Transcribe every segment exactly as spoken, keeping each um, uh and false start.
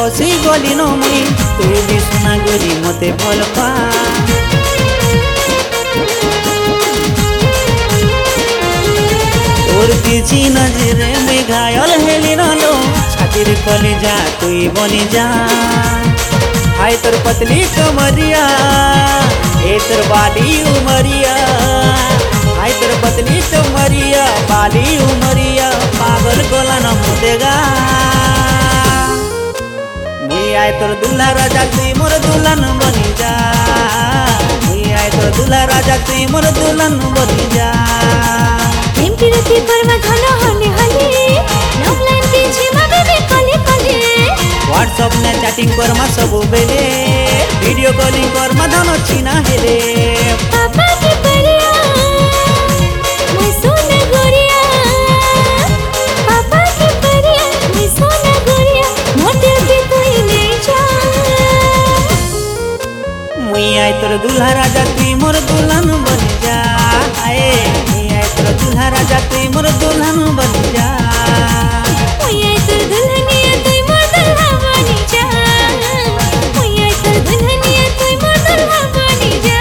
फसी गली न मुई तू भी सुना गोरी मते भल पा तोर किछि नजरे मुई घायल हेली न लो छातिर कली जा तुई बनी जा हाय तोर पतली कमरिया ए तोर बाली उमरिया हाय तोर पतली कमरिया बाली उमरिया पागल गोला न मुदेगा मुई आए तोर दूल्हा राजा तुई मोर दुल्हन बनी जा मुई आए तोर दूल्हा राजा तुई मोर दुल्हन बनी जा प्रेम प्रीति परवा घन हले हले लव लाइन पीछे मा बेबी कले कले व्हाट्सएप ने चैटिंग कर मा सब बेले वीडियो कॉलिंग कर मा धन चिना हेले पापा की परिया मैं सोना गोरिया पापा की परिया मैं सोना गोरिया मोटे के कोई नहीं जा मुई आए तोर दूल्हा राजा तुई मोर दुल्हन बन जा आए मुई आए तोर दूल्हा राजा तुई मोर दुल्हन बन जा मुई आए तोर दुल्हनिया तुई मोर दुल्हा बनी जा मुई आए तोर दुल्हनिया तुई मोर दुल्हा बनी जा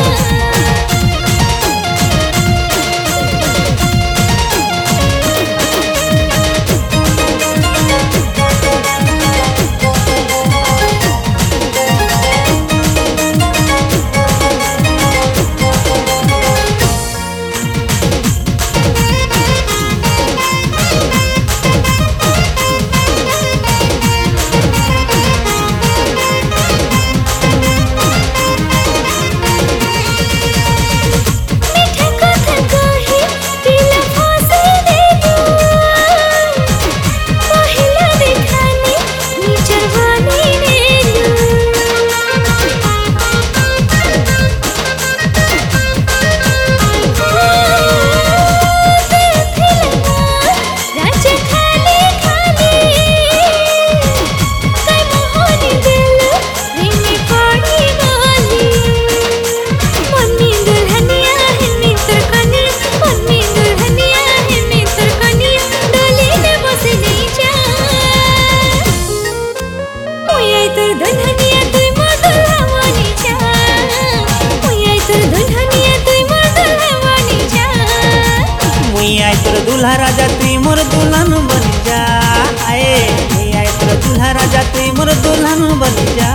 दूल्हा राजा तुई मोर दुल्हन बन जा आए मुई आए तोर दूल्हा राजा तुई मोर दुल्हन बन जा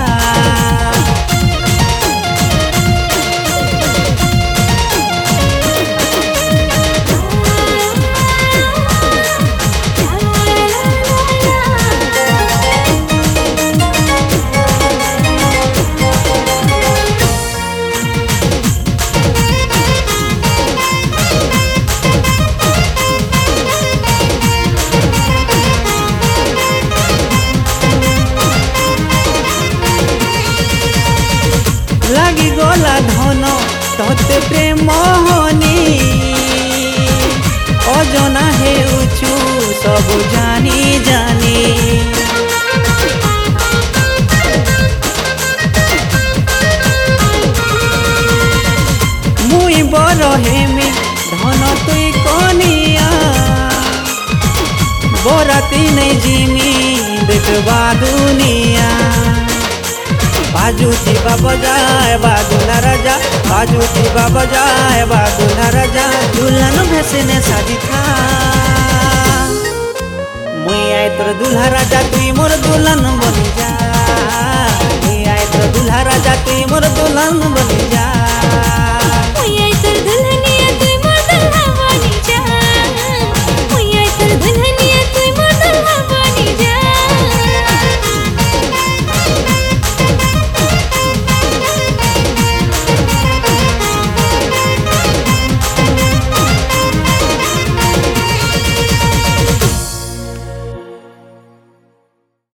लागी गोला धन तोते प्रेम मोहनी अजना हेउछु सब जानी जानी मुई बर हेमी धन तुई कनिया बराती नहीं जिमी देखबा दुनिया बाजू थीबा बजाए बा दूल्हा राजा बाजू थीबा बजाए बा दूल्हा राजा दुल्हन भेसने साजी था मुई आए तोर दूल्हा राजा तुई मोर दुल्हन बन जा मुई आए तोर दूल्हा राजा तुई मोर दुल्हन बन जा।